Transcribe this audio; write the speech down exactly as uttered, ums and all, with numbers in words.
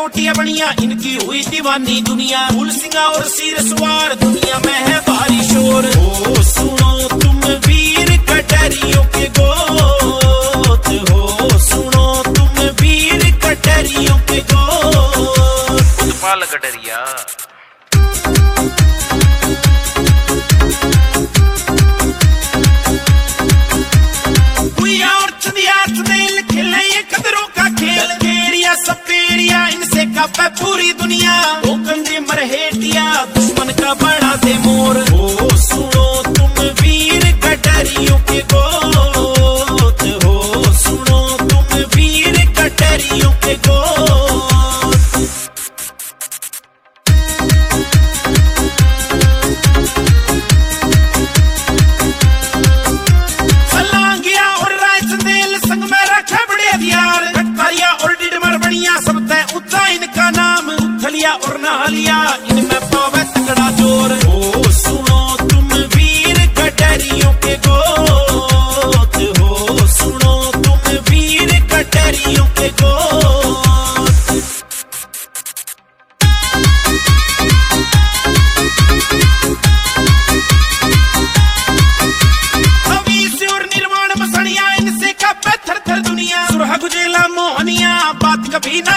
छोटिया बनिया इनकी हुई दीवानी दुनिया। फूल सिंगा और सिर सवार दुनिया में है भारी शोर। ओ सुनो तुम वीर कटरियों के गोत हो, सुनो तुम वीर कटरियों के गोत। उत्पाल कटरिया इनसे कापे पूरी दुनिया। वो कंधे मरहेटिया दुश्मन का बड़ा दे मोर। ओ सुनो तुम वीर कटरियों के गोत हो, सुनो तुम वीर कटरियों के गोत। सलांगिया और राय चंदेल संग में रखे बड़े हथियार। कटकारिया और डिडमर बनिया सब उतना इनका नाम। उथलिया और नहालिया इनमें पावे तगड़ा जोर। ओ सुनो तुम वीर कटरियों के गोत हो, सुनो तुम वीर कटरियों के गोत। हवीसी और निर्माण मसनिया इनसे का थर थर दुनिया। सुरहा गुजेला मोहनिया बात कभी ना